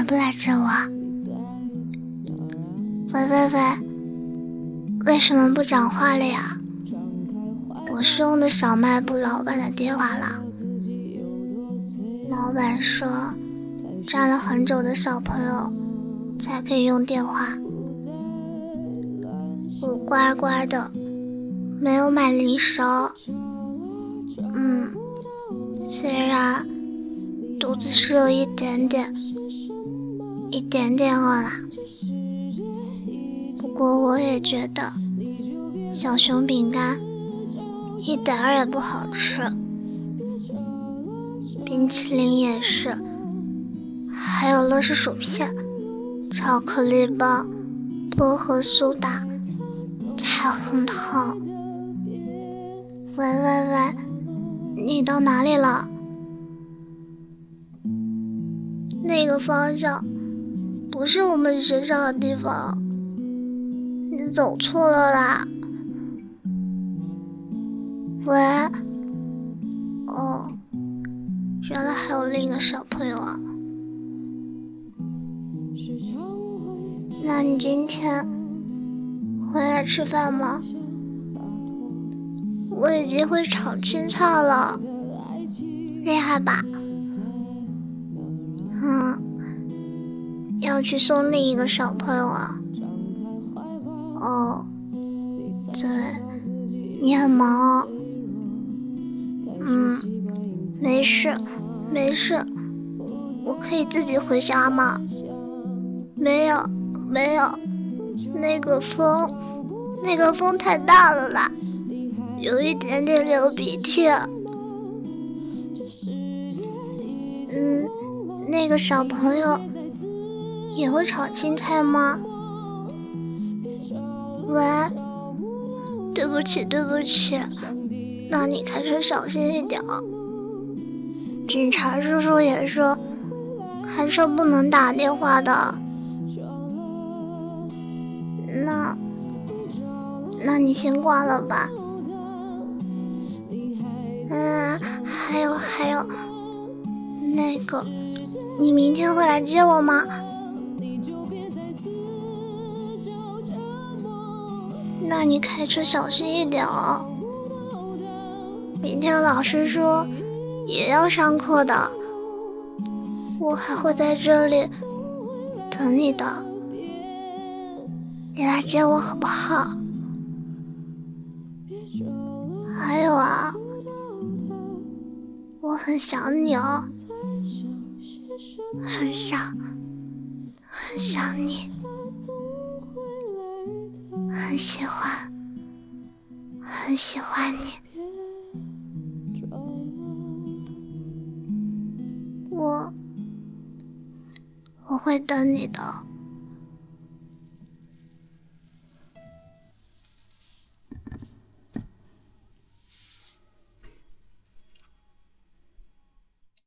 不来接我？喂喂喂，为什么不讲话了呀？我是用的小卖部老板的电话啦。老板说站了很久的小朋友才可以用电话。我乖乖的没有买零食。虽然肚子是有一点点饿啦，不过我也觉得小熊饼干一点儿也不好吃，冰淇淋也是，还有乐事薯片、巧克力棒、薄荷苏打、彩虹糖。喂喂喂，你到哪里了？那个方向不是我们学校的地方，你走错了啦。喂，哦，原来还有另一个小朋友啊。那你今天回来吃饭吗？我已经会炒青菜了，厉害吧？要去送另一个小朋友啊。哦，对，你很忙哦。没事，我可以自己回家吗？没有，那个风太大了啦，有一点点流鼻涕。那个小朋友也会炒青菜吗？喂，对不起，那你开车小心一点。警察叔叔也说开车不能打电话的。那你先挂了吧。还有那个，你明天会来接我吗？那你开车小心一点哦。明天老师说也要上课的，我还会在这里等你的，你来接我好不好？还有啊，我很想你哦，很想你，很喜欢你。我会等你的。